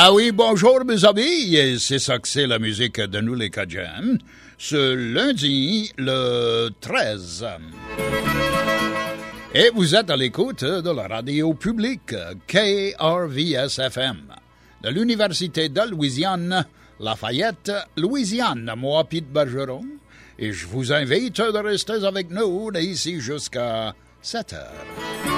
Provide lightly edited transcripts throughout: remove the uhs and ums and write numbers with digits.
Ah oui, bonjour mes amis, et c'est ça que c'est la musique de nous les Cajuns, ce lundi le 13. Et vous êtes à l'écoute de la radio publique KRVS-FM de l'Université de Louisiane, Lafayette, Louisiane. Moi, Pete Bergeron, et je vous invite de rester avec nous d'ici jusqu'à 7 heures.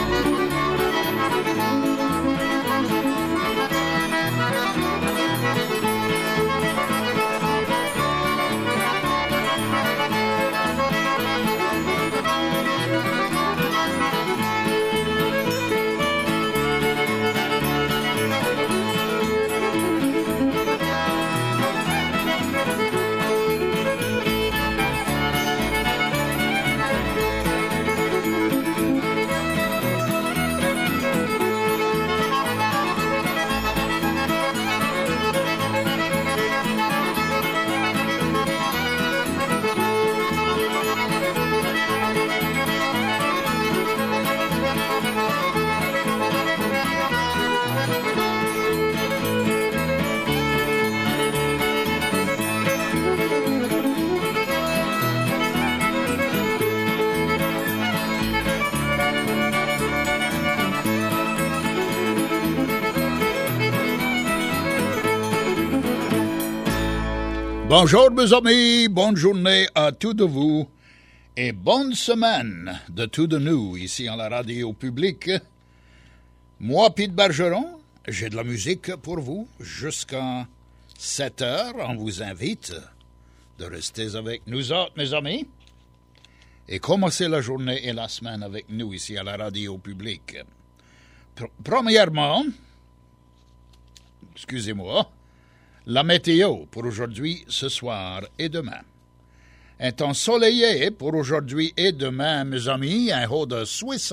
Bonjour mes amis, bonne journée à tous de vous et bonne semaine de tous de nous ici à la radio publique. Moi, Pete Bergeron, j'ai de la musique pour vous jusqu'à 7 heures. On vous invite de rester avec nous autres, mes amis, et commencer la journée et la semaine avec nous ici à la radio publique. Premièrement, excusez-moi, la météo pour aujourd'hui, ce soir et demain. Un temps ensoleillé pour aujourd'hui et demain, mes amis, un haut de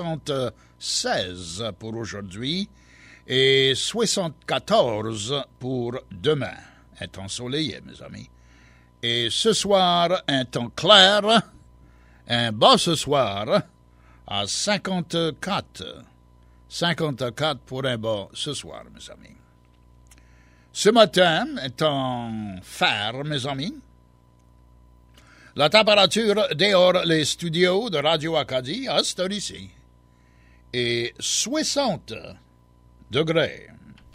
76 pour aujourd'hui et 74 pour demain. Un temps ensoleillé, mes amis. Et ce soir, un temps clair, un bas ce soir à 54. 54 pour un bas ce soir, mes amis. Ce matin, étant fer, mes amis, la température dehors les studios de Radio Acadie, à cette heure ici, est 60 degrés.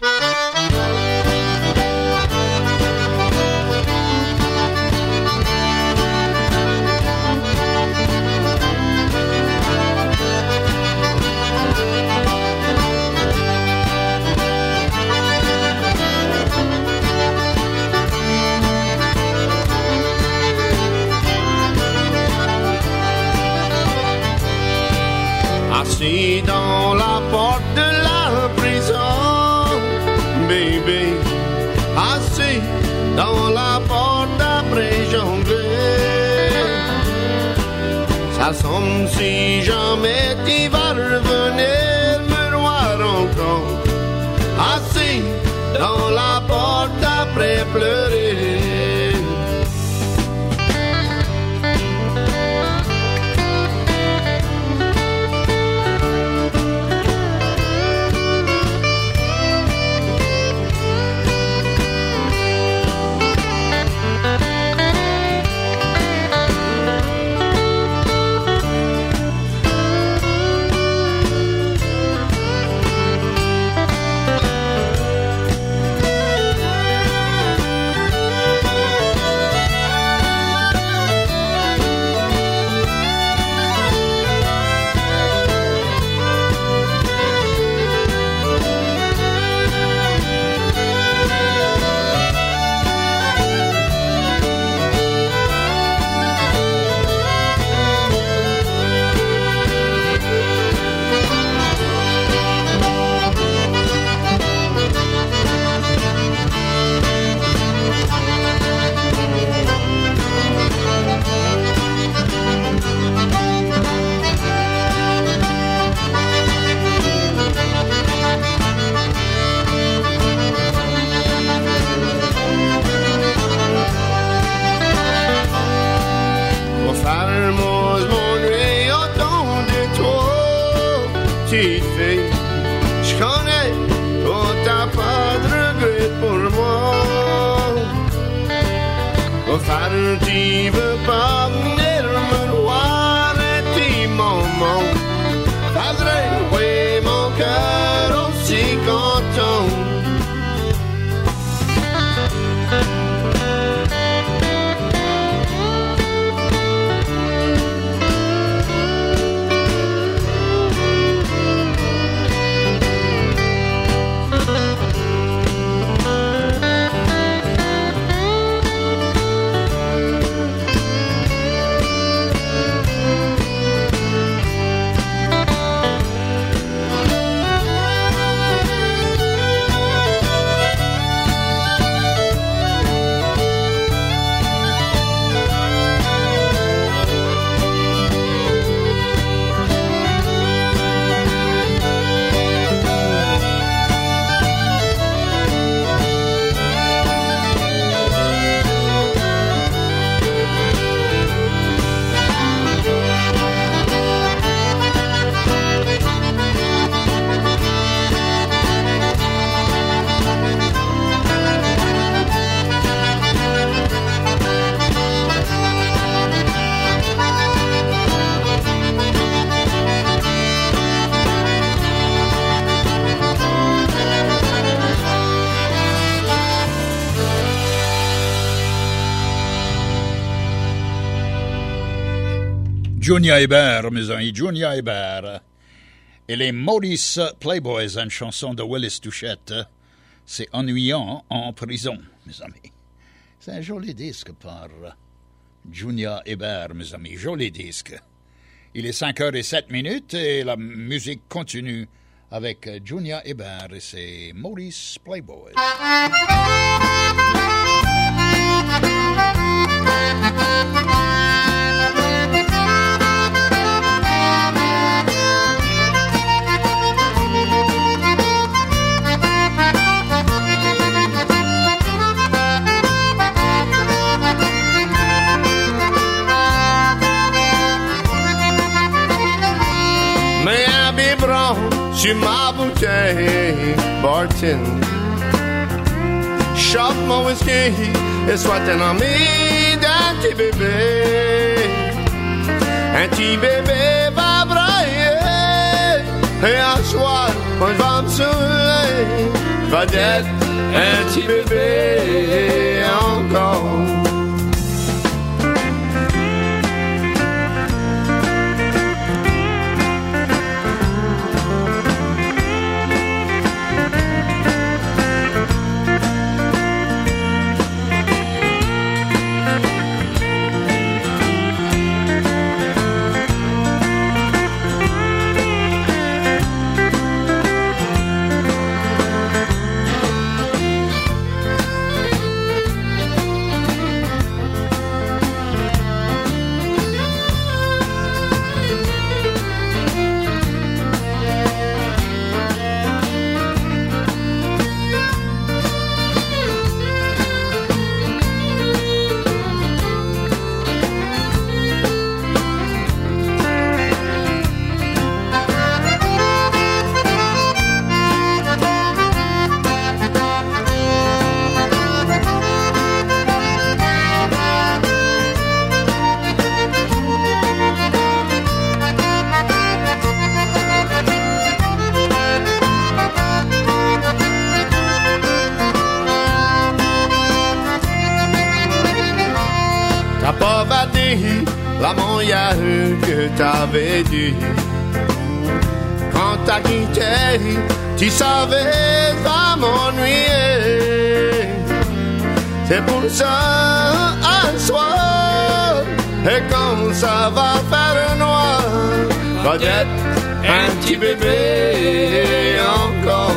Assis dans la porte de la prison, baby. Assis dans la porte après jongler. Ça semble si jamais tu vas revenir me voir encore. Assis dans la porte après pleurer. Fare tu veux pas venir me voir un petit moment? Faudrait oui mon cœur aussi content. Junior Hébert, mes amis, Junior Hébert. Et les Maurice Playboys, une chanson de Willis Touchette. C'est ennuyant en prison, mes amis. C'est un joli disque par Junior Hébert, mes amis. Joli disque. Il est 5h07 et la musique continue avec Junior Hébert et ses Maurice Playboys. Sur ma bouteille, bartend. Shop mon whisky et soit un ami d'un petit bébé. Un petit bébé va brailler et un soir, quand je vais me saouler, va d'être un petit bébé encore. La moyenne que t'avais dit quand t'as quitté, tu savais pas m'ennuyer. C'est pour ça un soir, et quand ça va faire noir, peut-être un petit bébé encore.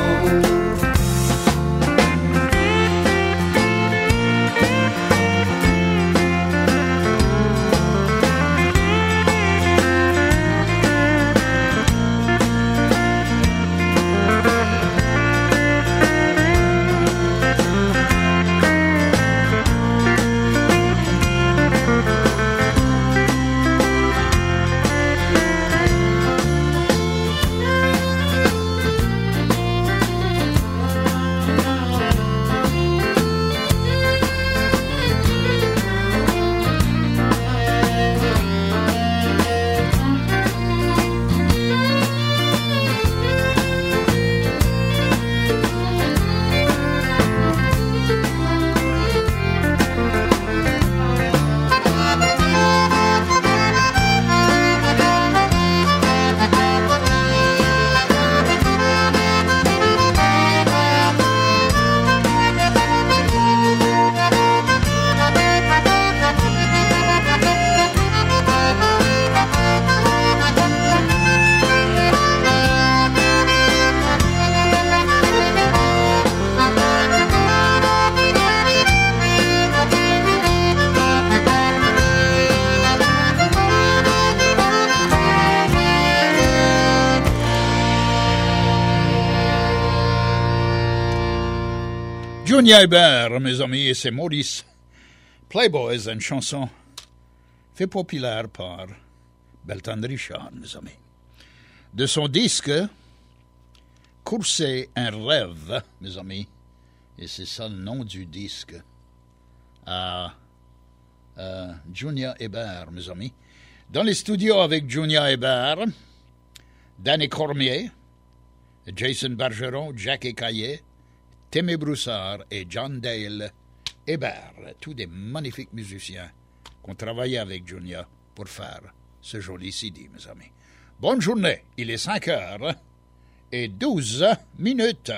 Junior Hébert, mes amis, et c'est Maurice Playboys, une chanson fait populaire par Belton Richard, mes amis. De son disque Courser un rêve, mes amis, et c'est ça le nom du disque, Junior Hébert, mes amis. Dans les studios avec Junior Hébert, Danny Cormier, Jason Bergeron, Jackie Caillé, Timmy Broussard et John Dale Hébert, tous des magnifiques musiciens qui ont travaillé avec Junior pour faire ce joli CD, mes amis. Bonne journée, il est 5h et 12 minutes.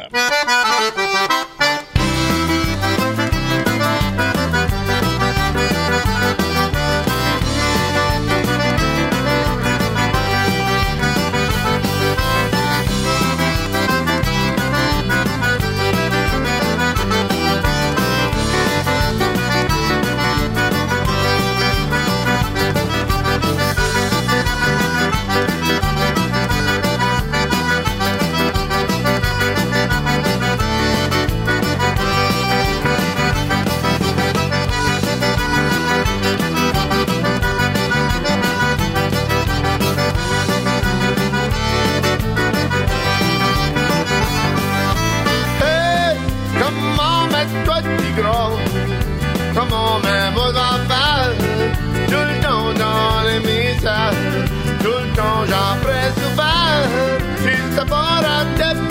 Comment même aux enfants, tout le temps dans les messages, tout le temps j'en ferai souvent, juste par à tes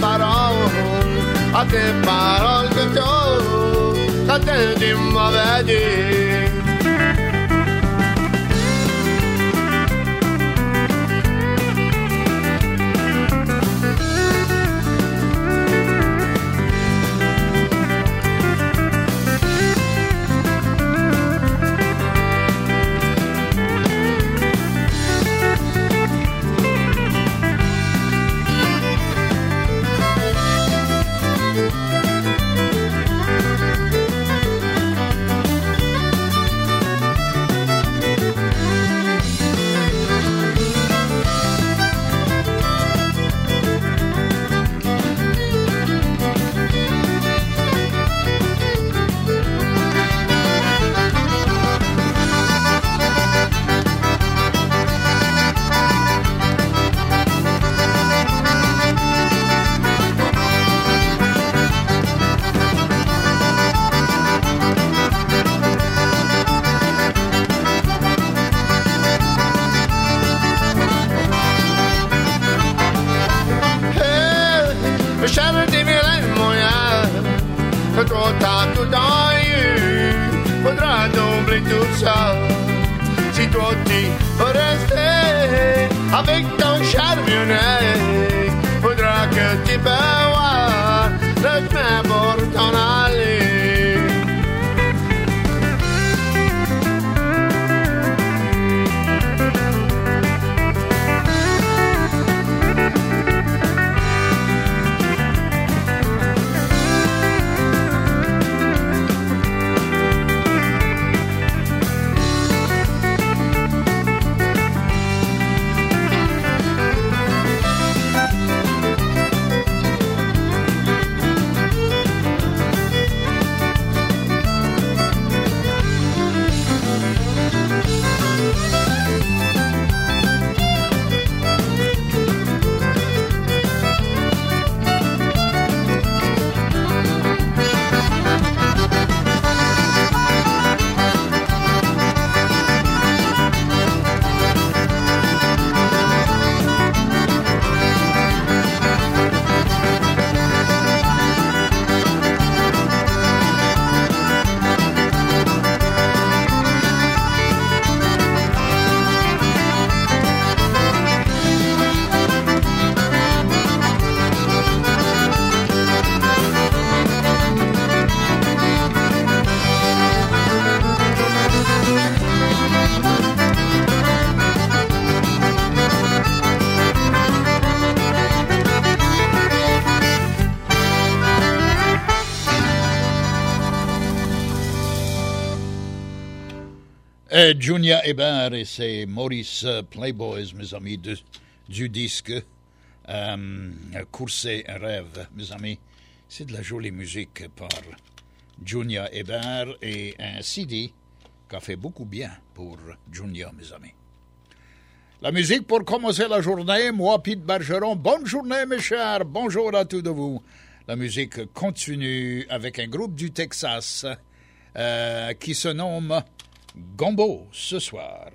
paroles que tout, quand tu m'avais dit. Tout dans faudra doubler tout ça. Si toi tu veux rester avec ton charbonnet, faudra que tu peux voir le chemin pour t'en aller. Junior Hébert et c'est Maurice Playboys, mes amis, du disque Courser un rêve, mes amis. C'est de la jolie musique par Junior Hébert et un CD qui a fait beaucoup bien pour Junior, mes amis. La musique pour commencer la journée, moi, Pete Bergeron. Bonne journée, mes chers. Bonjour à tous de vous. La musique continue avec un groupe du Texas qui se nomme Gombo ce soir.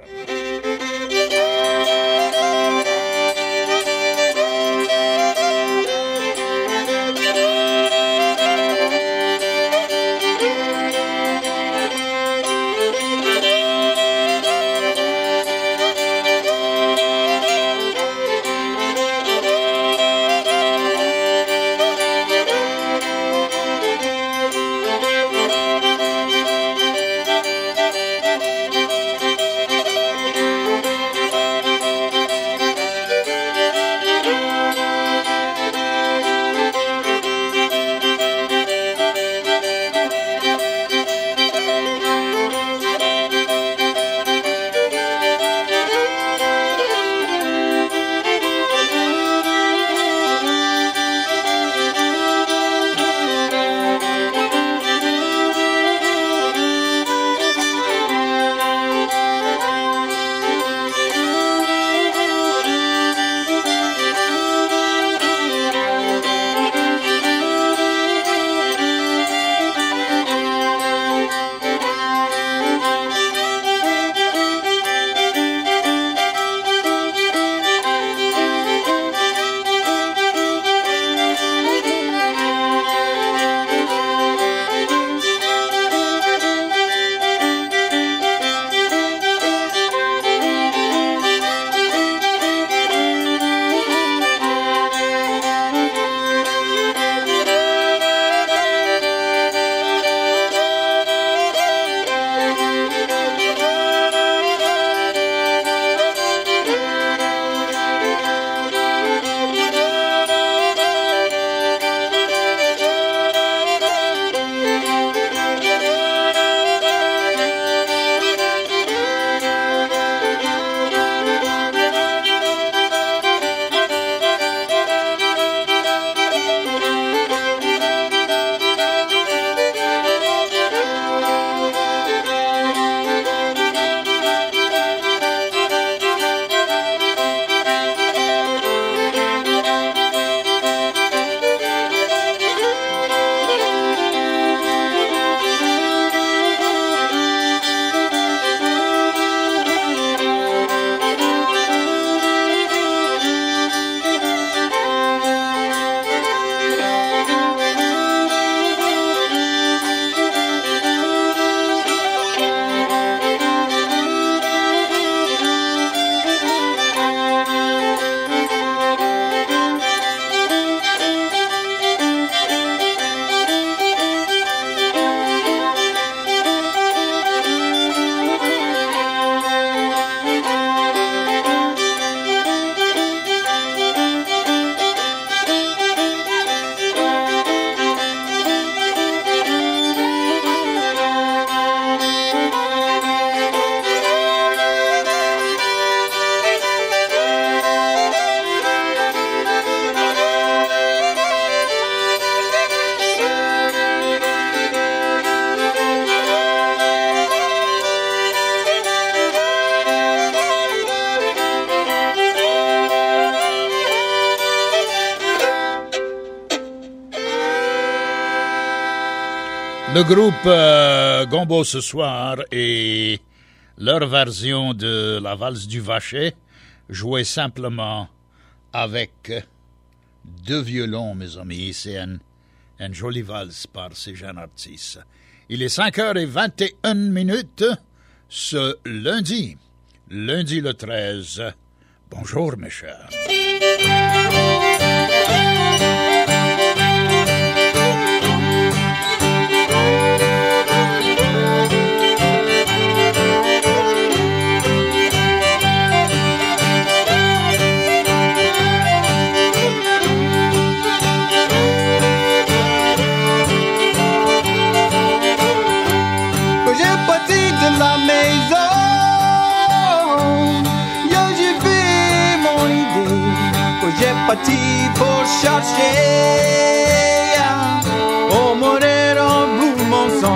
Le groupe Gombo ce soir et leur version de la valse du Vacher jouée simplement avec 2 violons, mes amis. C'est une jolie valse par ces jeunes artistes. Il est 5h21 ce lundi le 13. Bonjour, mes chers. Parti pour chercher au Morero Blue Monson.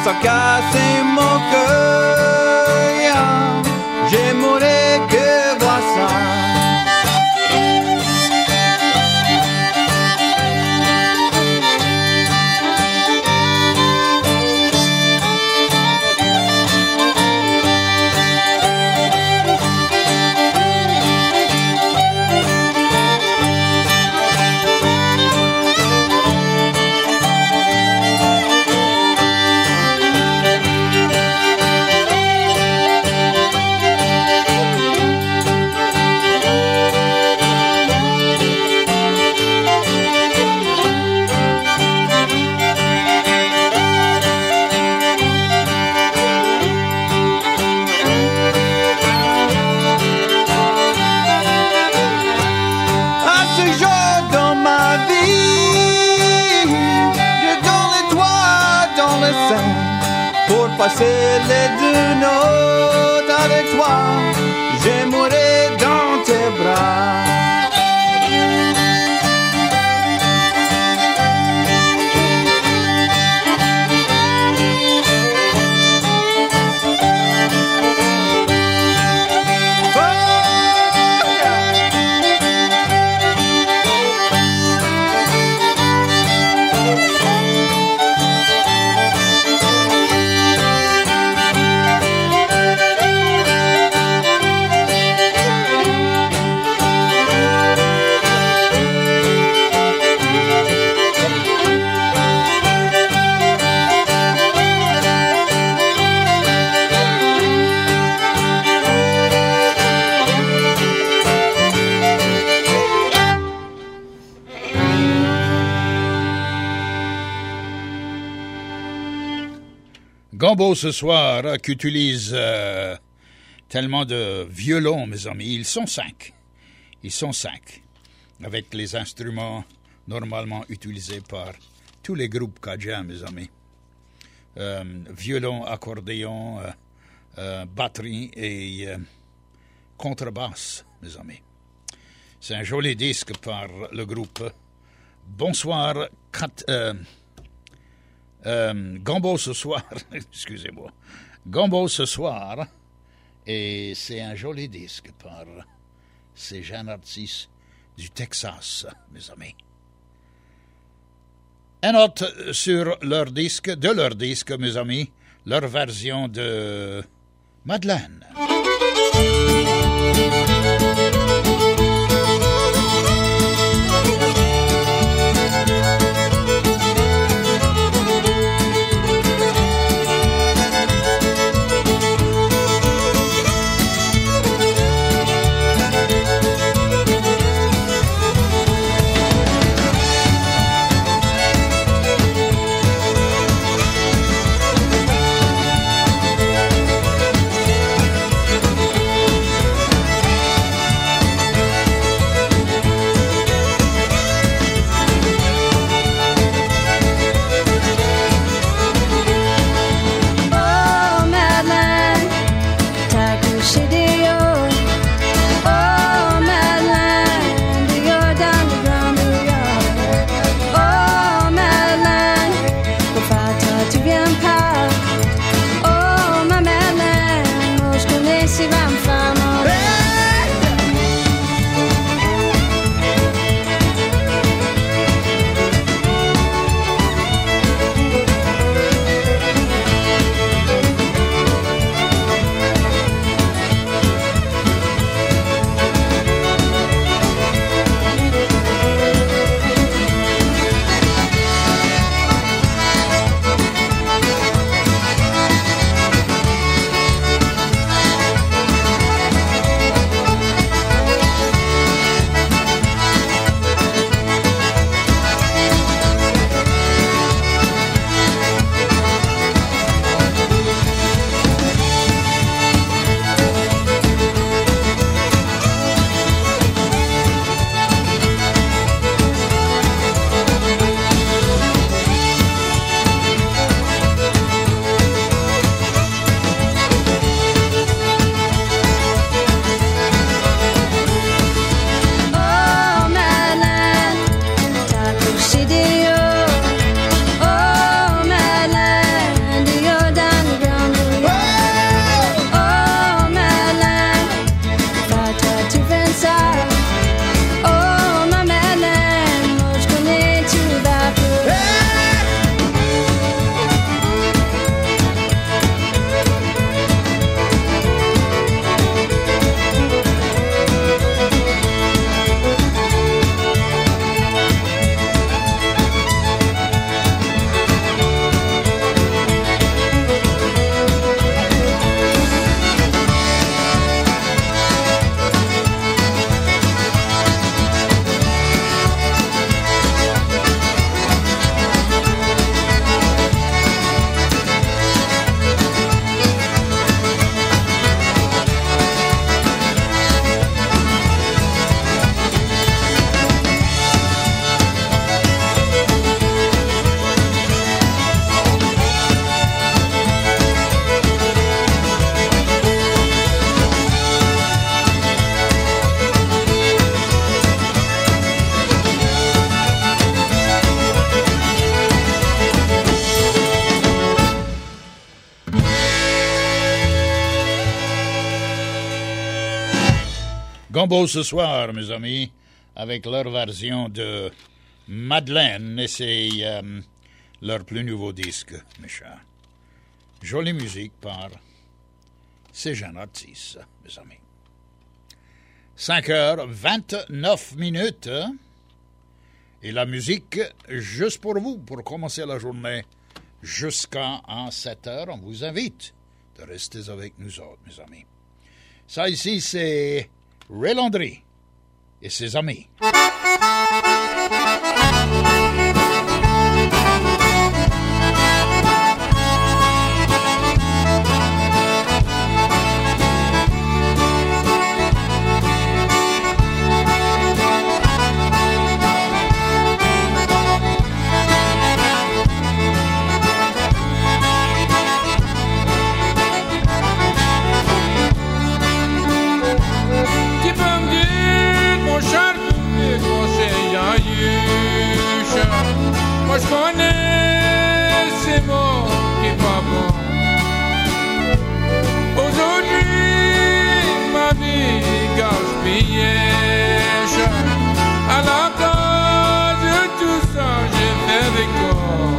ça casse mon cœur. J'aimerais que voir ça. Passer les 2 notes avec toi, j'aimerais dans tes bras. Gumbo ce soir qui utilise tellement de violons, mes amis. Ils sont 5. Ils sont 5. Avec les instruments normalement utilisés par tous les groupes Cajun, mes amis. Violon, accordéon, batterie et contrebasse, mes amis. C'est un joli disque par le groupe. Bonsoir, Gumbo ce soir, excusez-moi, Gumbo ce soir, et c'est un joli disque par ces jeunes artistes du Texas, mes amis. Un note sur leur disque, mes amis, leur version de Madeleine. Gombo ce soir, mes amis, avec leur version de Madeleine, et c'est leur plus nouveau disque, mes chers. Jolie musique par ces jeunes artistes, mes amis. 5h29, et la musique juste pour vous, pour commencer la journée jusqu'à 7h. On vous invite de rester avec nous autres, mes amis. Ça ici, c'est Ray Landry et ses amis. Moi je connais ces mots qui est pas bon. Aujourd'hui ma vie gaspillée. À la cause de tout ça j'ai fait des corps.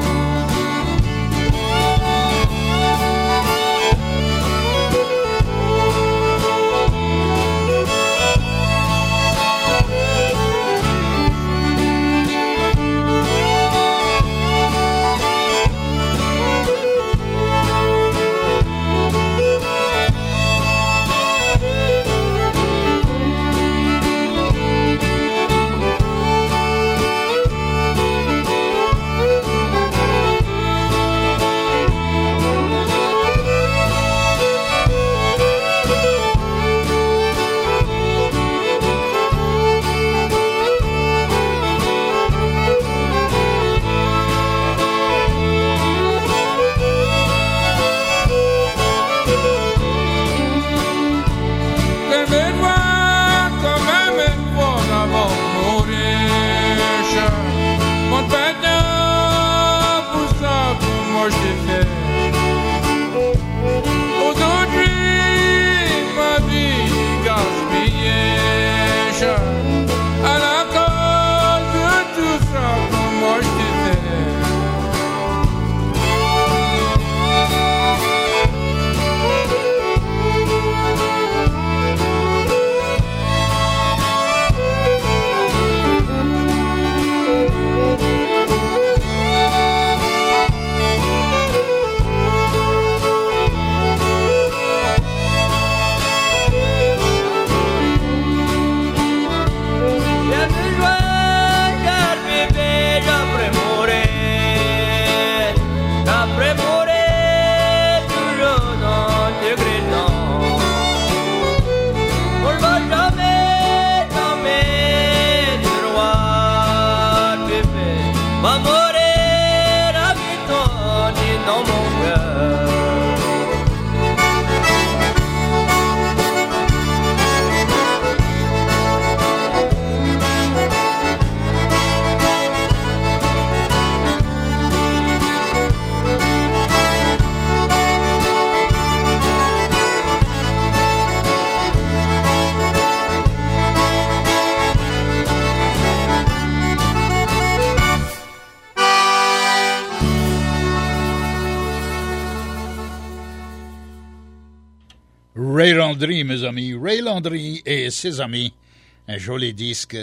Ray Landry, mes amis. Ray Landry et ses amis. Un joli disque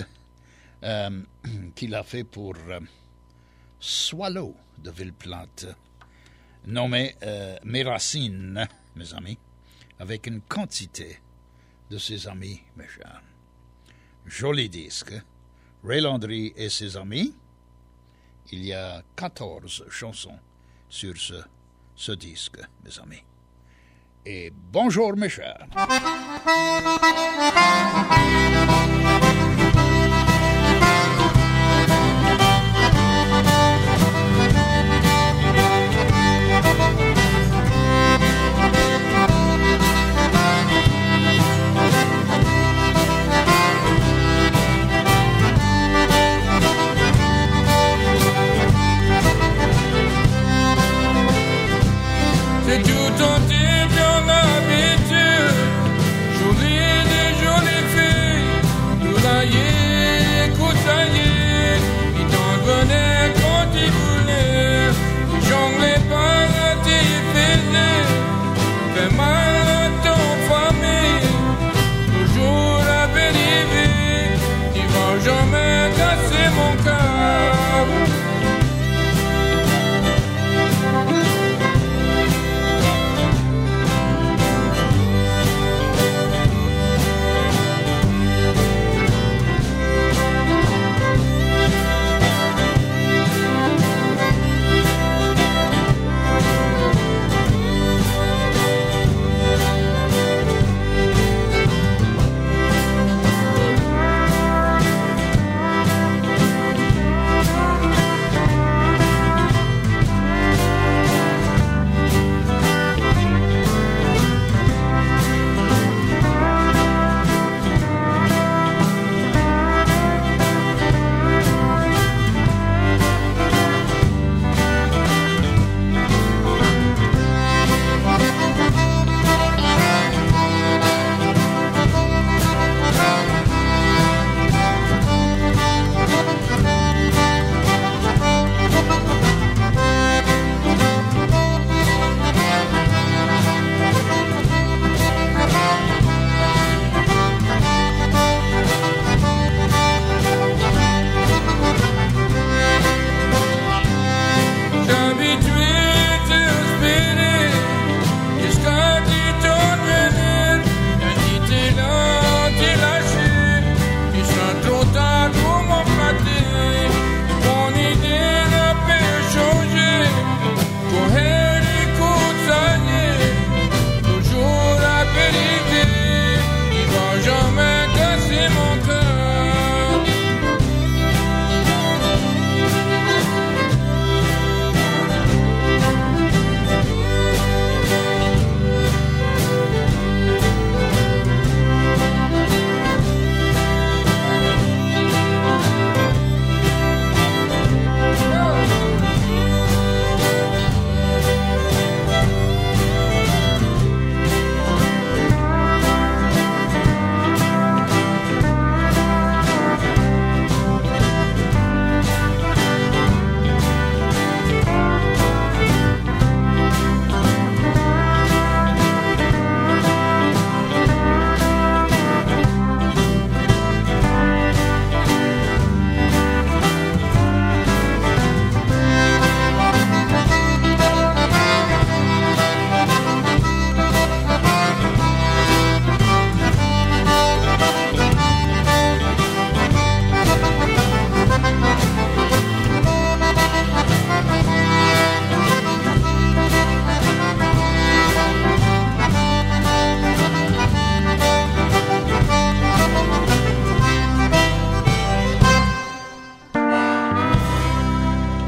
qu'il a fait pour Swallow de Villeplante, nommé Mes Racines, mes amis, avec une quantité de ses amis, mes chers. Joli disque. Ray Landry et ses amis. Il y a 14 chansons sur ce disque, mes amis. Et bonjour, mes chers. C'est tout ton type, ton habitude. J'oublie des jours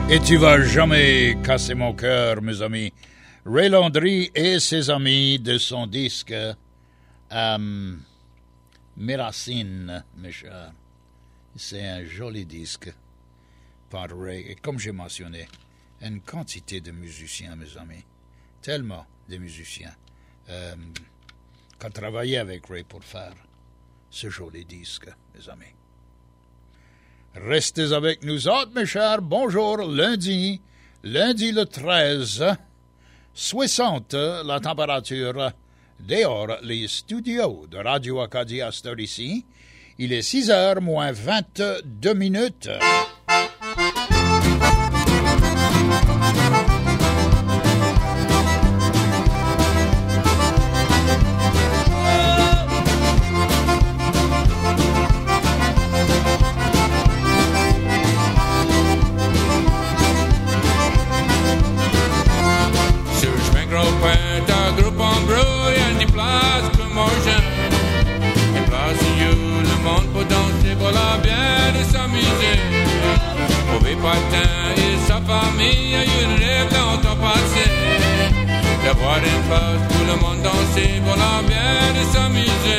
Et tu vas jamais casser mon cœur, mes amis. Ray Landry et ses amis de son disque Mes racines, mes chers. C'est un joli disque par Ray. Et comme j'ai mentionné, une quantité de musiciens, mes amis. Tellement de musiciens qui ont travaillé avec Ray pour faire ce joli disque, mes amis. Restez avec nous autres, mes chers. Bonjour, lundi le 13, 60, la température dehors, les studios de Radio Acadie à cette heure ici. Il est 6h moins 22 minutes. Et sa famille a eu une rêve longtemps passé d'avoir une place pour le monde danser pour la bien et s'amuser.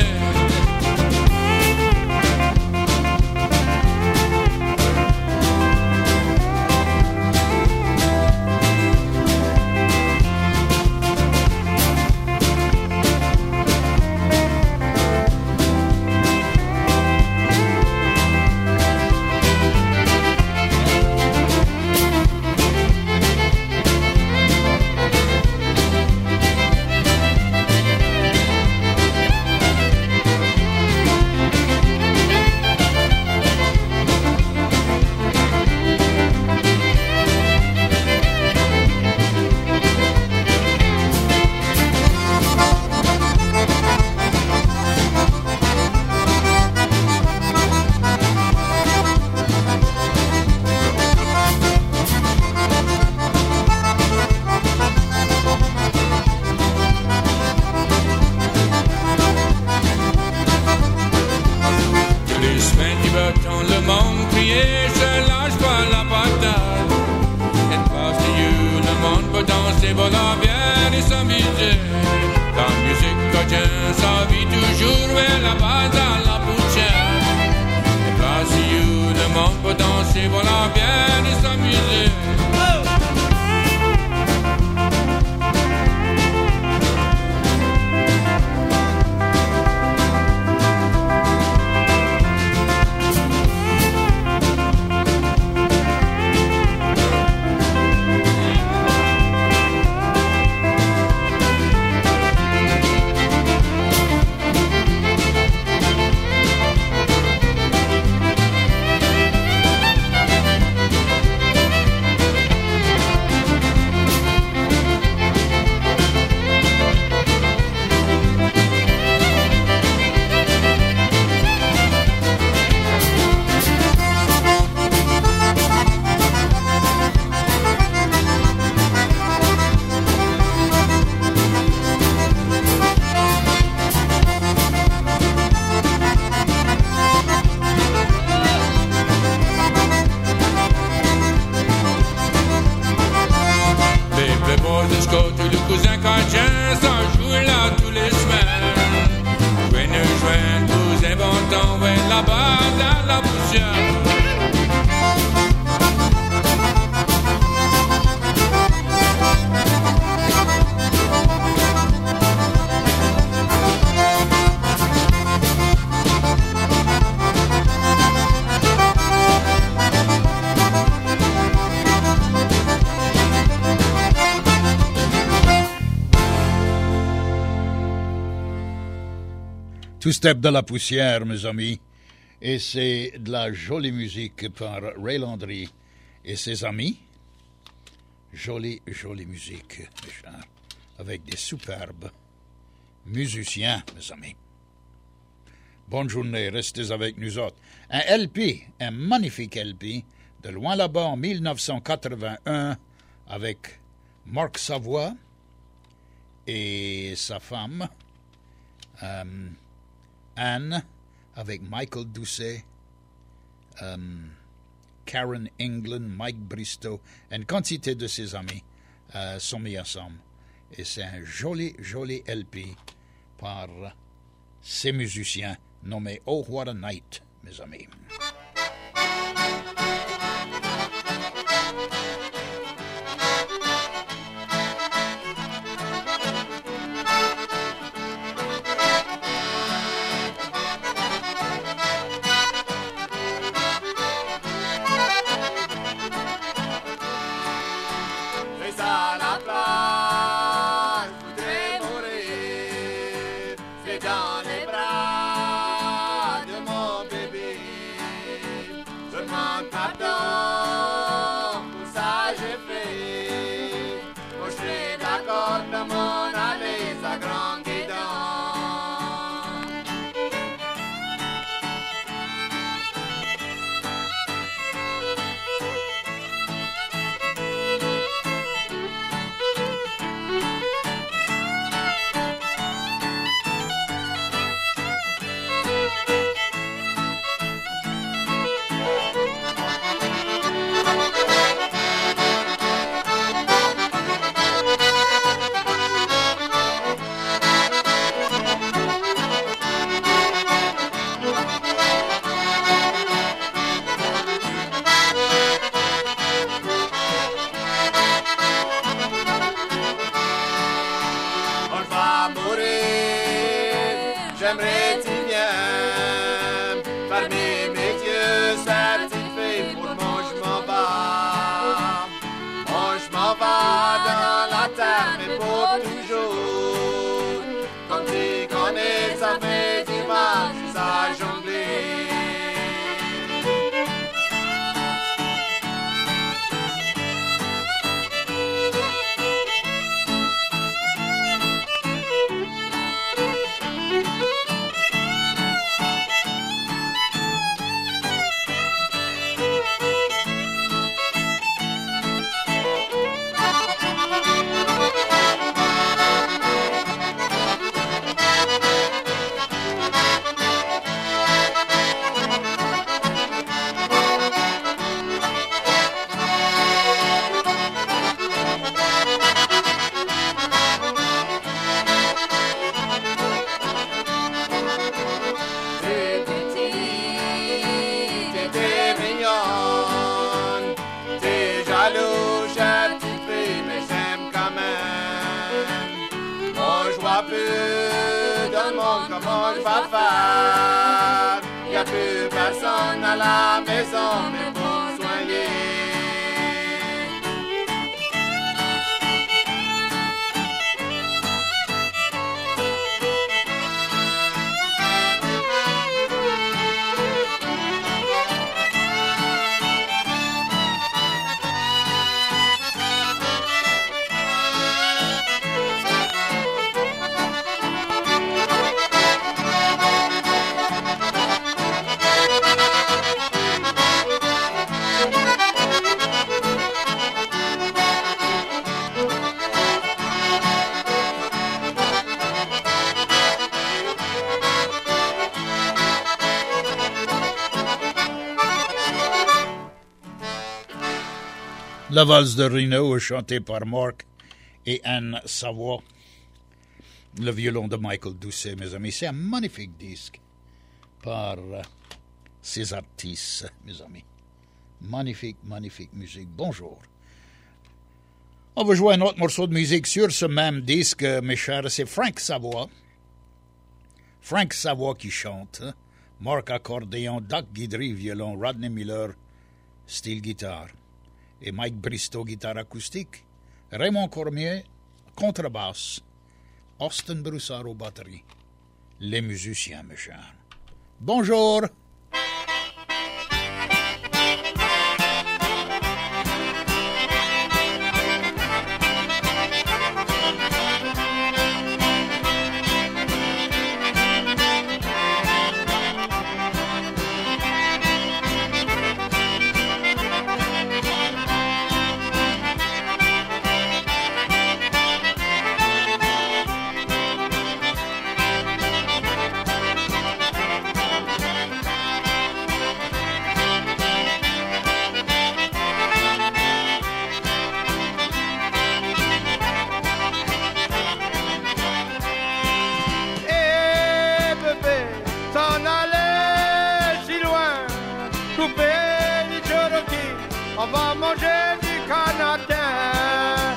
Two Step de la poussière, mes amis. Et c'est de la jolie musique par Ray Landry et ses amis. Jolie, jolie musique, mes chers. Avec des superbes musiciens, mes amis. Bonne journée, restez avec nous autres. Un LP, un magnifique LP, de loin là-bas en 1981, avec Marc Savoie et sa femme, Anne, avec Michael Doucet, Karen England, Mike Bristow, une quantité de ses amis sont mis ensemble. Et c'est un joli, joli LP par ces musiciens nommés Oh What a Night, mes amis. Comment je vais faire? Y a plus personne à la maison, mais pour soigner. La valse de Reno, chantée par Mark et Anne Savoie. Le violon de Michael Doucet, mes amis. C'est un magnifique disque par ces artistes, mes amis. Magnifique, magnifique musique. Bonjour. On va jouer un autre morceau de musique sur ce même disque, mes chers. C'est Frank Savoie. Frank Savoie qui chante. Mark accordéon, Doc Guidry violon, Rodney Miller style guitare. Et Mike Bristow, guitare acoustique, Raymond Cormier, contrebasse, Austin Broussard aux batteries. Les musiciens, mes chers. Bonjour! va manger du canadien.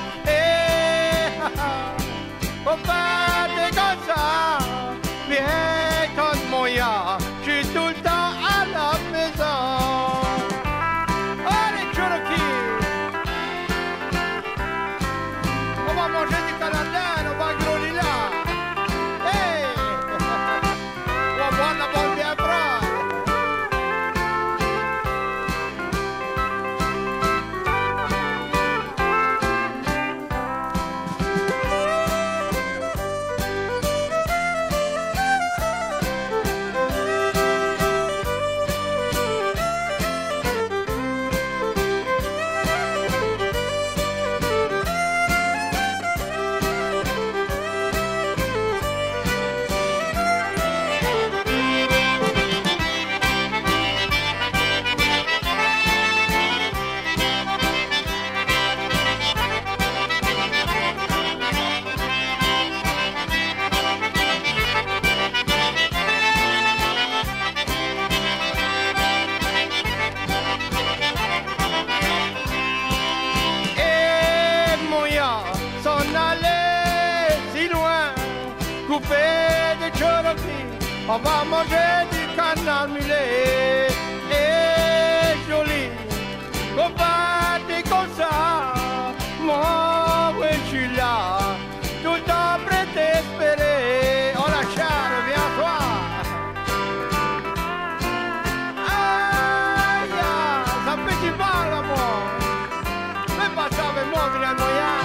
Faut pas des comme ça, viens ton moyen, je suis tout le temps à la maison. Allez, Cherokee, on va manger du canadien, on va gros là. Hey, on va boire la bonne bière froide. On va manger du canard mulet et joli. On va dire comme ça, moi, oui, je suis là, tout le temps prêt d'espérer. Oh la chère, viens toi. Aïe, ça fait du mal à moi. Fais pas ça avec moi, vilain moyen.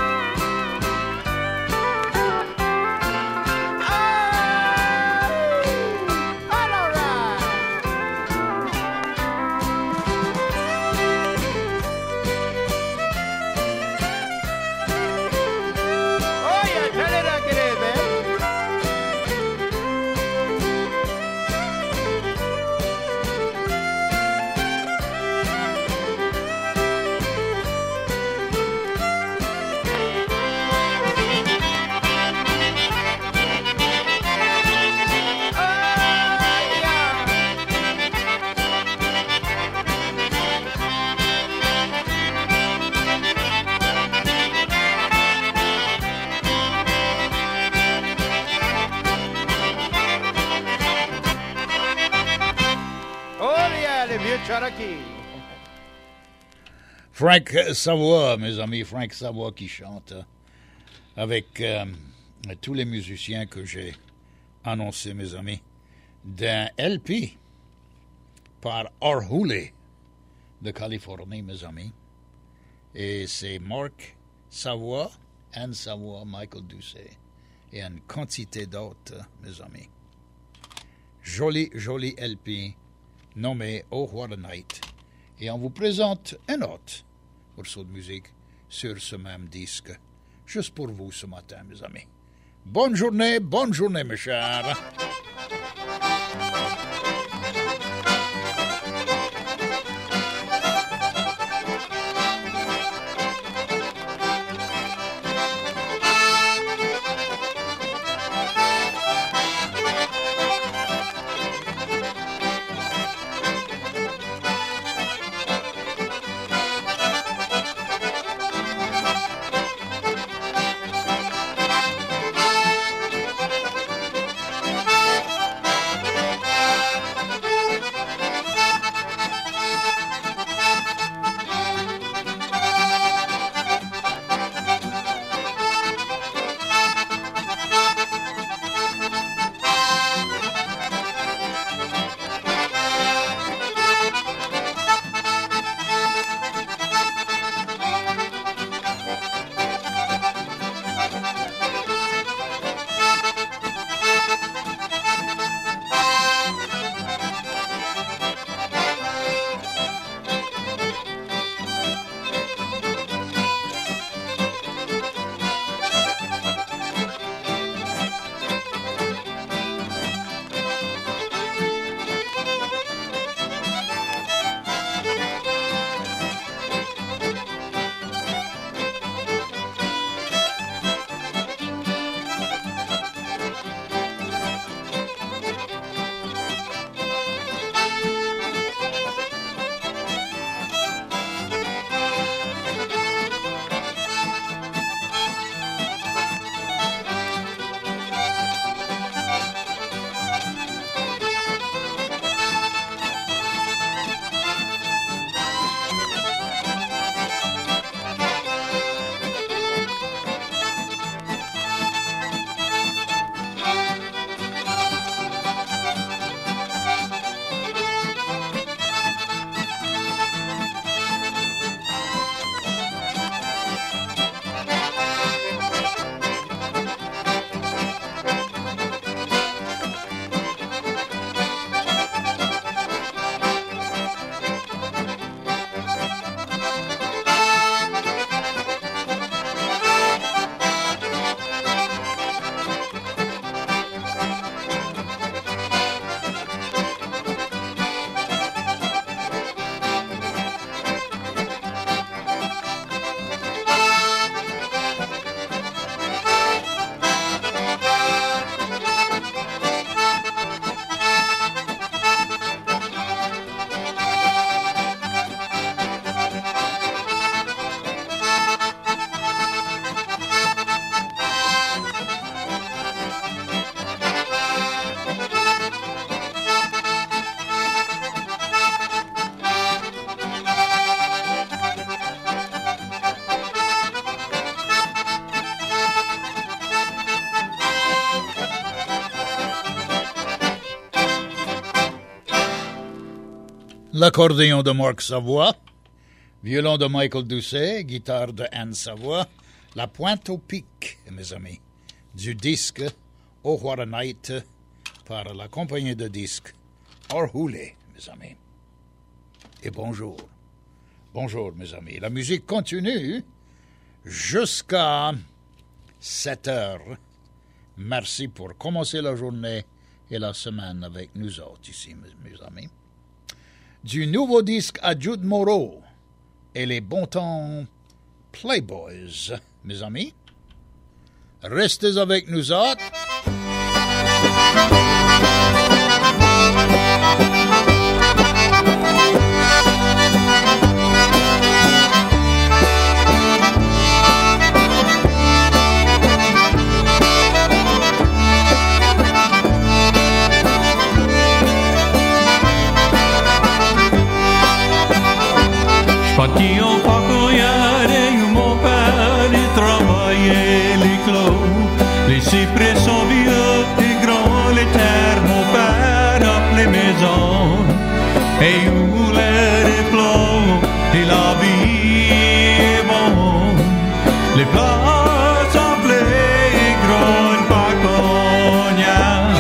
Frank Savoie, mes amis, Frank Savoie qui chante avec tous les musiciens que j'ai annoncés, mes amis, d'un LP par Orhule de Californie, mes amis. Et c'est Mark Savoie, Anne Savoie, Michael Doucet et une quantité d'autres, mes amis. Joli, joli LP nommé Oh What a Night. Et on vous présente un autre morceau de musique sur ce même disque, juste pour vous ce matin, mes amis. Bonne journée, mes chers. L'accordéon de Marc Savoie, violon de Michael Doucet, guitare de Anne Savoie, la pointe au pic, mes amis, du disque Oh What a Night par la compagnie de disques Orhule, mes amis. Et bonjour. Bonjour, mes amis. La musique continue jusqu'à 7 heures. Merci pour commencer la journée et la semaine avec nous autres ici, mes amis. Du nouveau disque à Jude Moreau et les bons temps Playboys, mes amis. Restez avec nous autres. Parti en pacoyade où mon père il travaillait les clos. Les cyprès sont vieux et grands, les terres mon père appelait maison. Et où l'air est clos et la vie est bon. Les places appelées grandes pacoyades.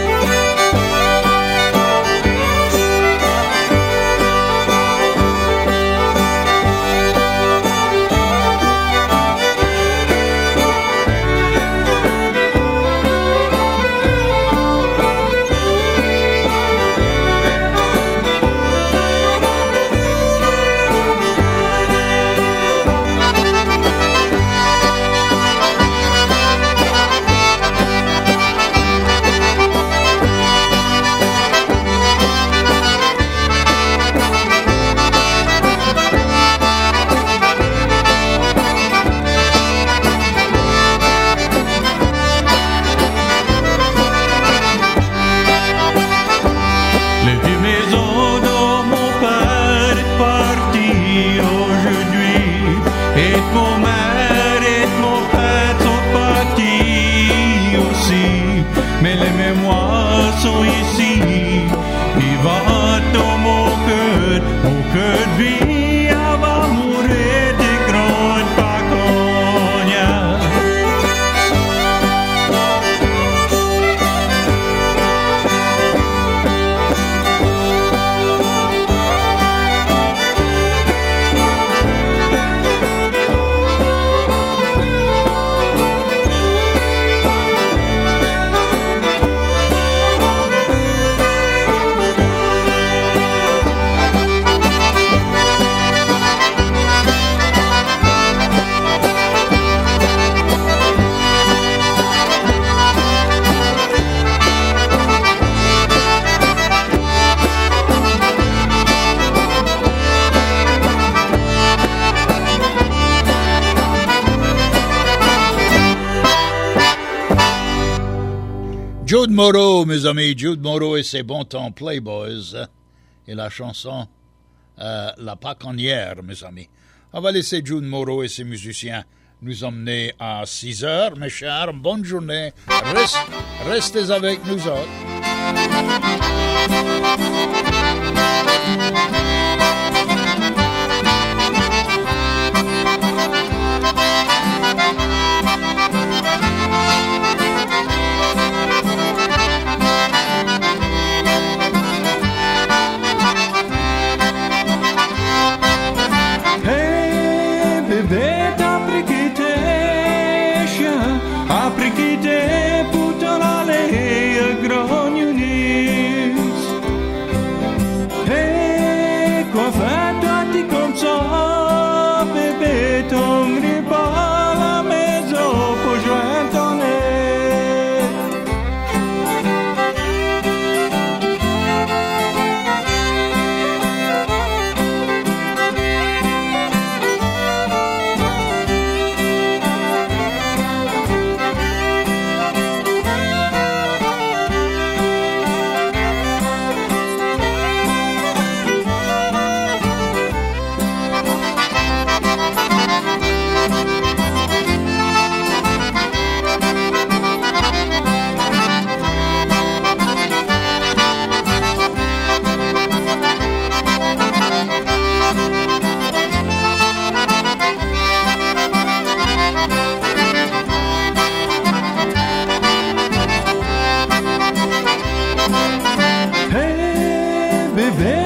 Jude Moreau, mes amis, Jude Moreau et ses bons temps Playboys et la chanson La Paconnière, mes amis. On va laisser Jude Moreau et ses musiciens nous emmener à 6 heures, mes chers. Bonne journée. Restez avec nous autres. bébé.